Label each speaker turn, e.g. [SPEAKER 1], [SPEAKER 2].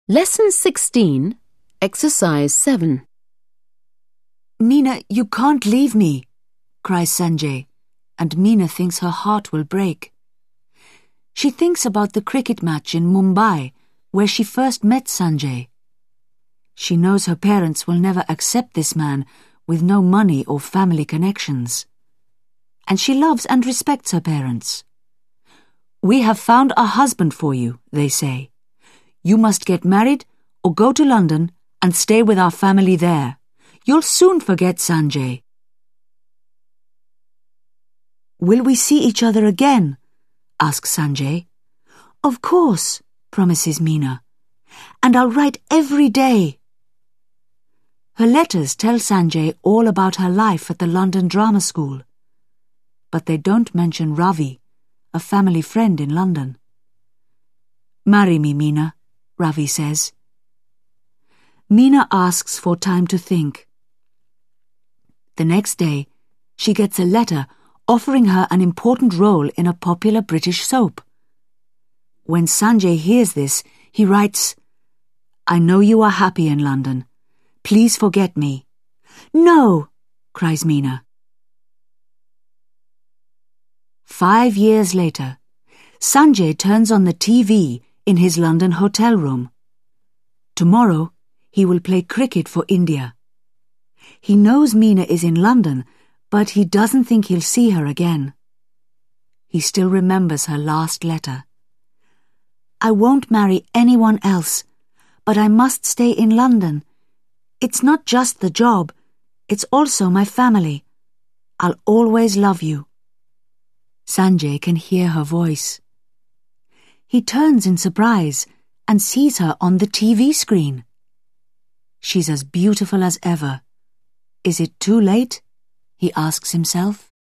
[SPEAKER 1] Lesson 16, Exercise 7.
[SPEAKER 2] Meena, you can't leave me, cries Sanjay, and Meena thinks her heart will break. She thinks about the cricket match in Mumbai, where she first met Sanjay. She knows her parents will never accept this man with no money or family connections. And she loves and respects her parents. "We have found a husband for you," they say. "You must get married or go to London and stay with our family there. You'll soon forget Sanjay." "Will we see each other again?" asks Sanjay. "Of course," promises Meena. "And I'll write every day." Her letters tell Sanjay all about her life at the London Drama School. But they don't mention Ravi, a family friend in London. "Marry me, Meena," Ravi says. Meena asks for time to think. The next day, she gets a letter offering her an important role in a popular British soap. When Sanjay hears this, he writes, "I know you are happy in London. Please forget me." "No," cries Meena. 5 years later, Sanjay turns on the TV in his London hotel room. Tomorrow, he will play cricket for India. He knows Meena is in London, but he doesn't think he'll see her again. He still remembers her last letter. "I won't marry anyone else, but I must stay in London. It's not just the job, it's also my family. I'll always love you." Sanjay can hear her voice. He turns in surprise and sees her on the TV screen. She's as beautiful as ever. Is it too late? He asks himself.